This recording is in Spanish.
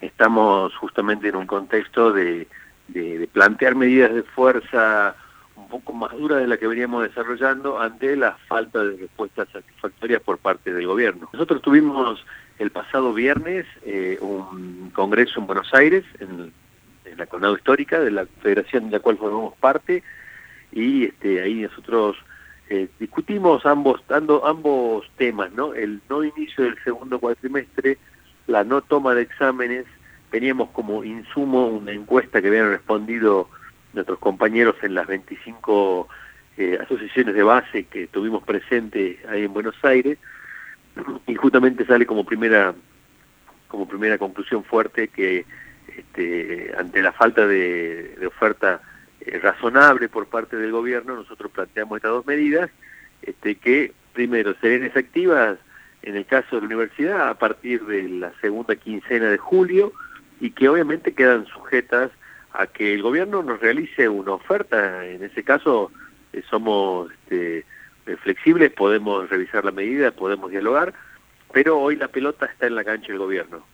estamos justamente en un contexto de plantear medidas de fuerza un poco más duras de la que veníamos desarrollando ante la falta de respuestas satisfactorias por parte del gobierno. Nosotros tuvimos el pasado viernes un congreso en Buenos Aires, en la Conado Histórica, de la federación de la cual formamos parte, y ahí nosotros discutimos ambos temas, ¿no? El no inicio del segundo cuatrimestre, la no toma de exámenes. Teníamos como insumo una encuesta que habían respondido nuestros compañeros en las 25 asociaciones de base que tuvimos presentes ahí en Buenos Aires, y justamente sale como primera conclusión fuerte que ante la falta de oferta razonable por parte del gobierno, nosotros planteamos estas dos medidas, que primero serían efectivas en el caso de la universidad a partir de la segunda quincena de julio, y que obviamente quedan sujetas a que el gobierno nos realice una oferta. En ese caso somos flexibles, podemos revisar la medida, podemos dialogar, pero hoy la pelota está en la cancha del gobierno.